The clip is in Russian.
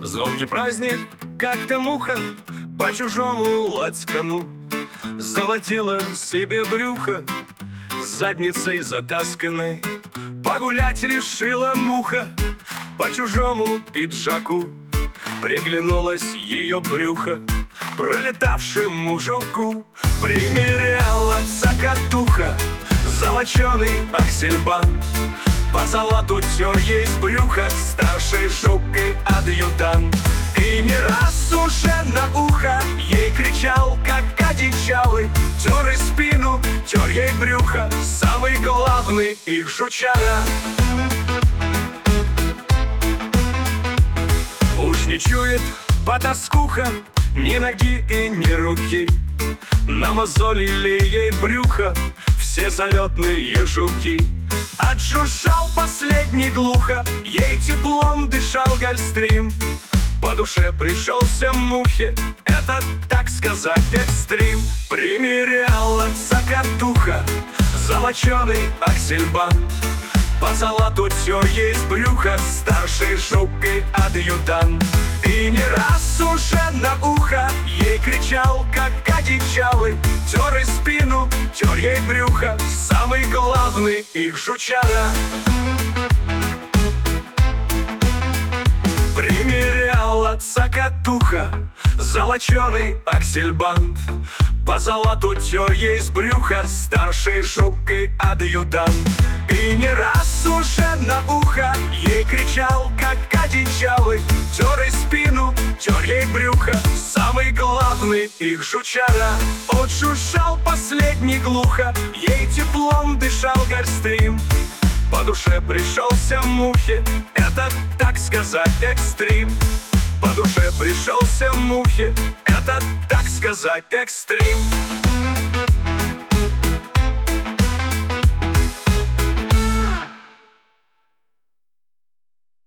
Звонкий праздник, как-то муха по чужому лацкану золотила себе брюхо задницей затасканной. Погулять решила муха по чужому пиджаку. Приглянулось ее брюхо пролетавшему жуку. Примеряла цокотуха золоченый аксельбант. По золоту тер ей с брюха старший жук и адъютант. И не раз уже на ухо ей кричал, как одичалый. Тер и спину, тер ей брюхо самый главный их жучара. Уж не чует потаскуха ни ноги и ни руки. Намазолили ей брюхо все залетные жуки. Отжужжал последний глухо, ей теплом дышал гольстрим. По душе пришелся мухе этот, так сказать, экстрим. Примеряла цокотуха золоченый аксельбант. По золоту тер ей с брюха старший жук и адъютант. И не раз уже на ухо ей кричал, как одичалый. Тер и спину, тер ей брюхо самый главный их жучара. Примеряла цокотуха золоченый аксельбант. По золоту тер ей с брюха старший жук и адъютант. И не раз уже на ухо ей кричал, как одичалый. Тер и спину, тер ей брюхо самый главный их жучара. Отжужжал последний глухо, ей теплом дышал гольстрим. По душе пришелся мухе этот, так сказать, экстрим. По душе пришелся мухе этот, так сказать, экстрим.